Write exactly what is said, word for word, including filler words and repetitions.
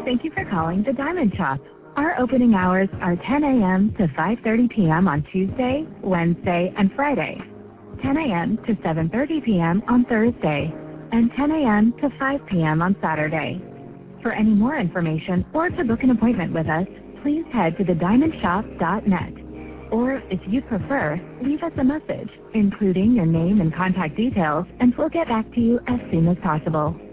Thank you for calling the Diamond Shop. Our opening hours are ten a.m. to five thirty p.m. on Tuesday, Wednesday, and Friday, ten a.m. to seven thirty p.m. on Thursday, and ten a.m. to five p.m. on Saturday. For any more information or to book an appointment with us, please head to the diamond shop dot net. Or, if you prefer, leave us a message, including your name and contact details, and we'll get back to you as soon as possible.